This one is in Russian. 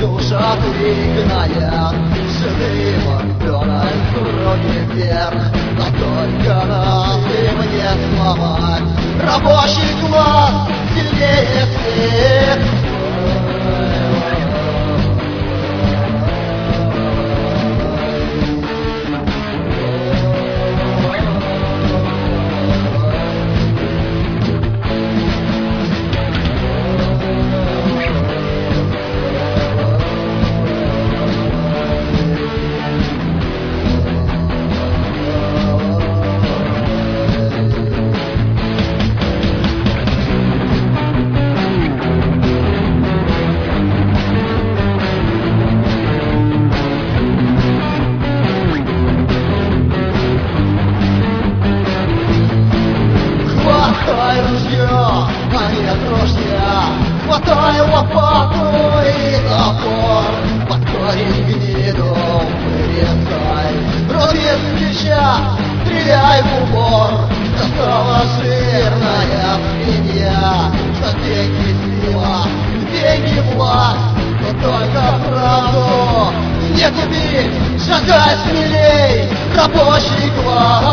душа пригнает живым дёрнай руки вверх, но только ты мне сломать. Рабочий класс сильнее всех. Хватай ружье, а нет ружья, хватай лопату и топор, под корень гниду вырезай, руби с плеча, стреляй в упор. Достала жирная свинья, что деньги сила, деньги власть, но только правду не губи, шагай смелей, рабочий класс.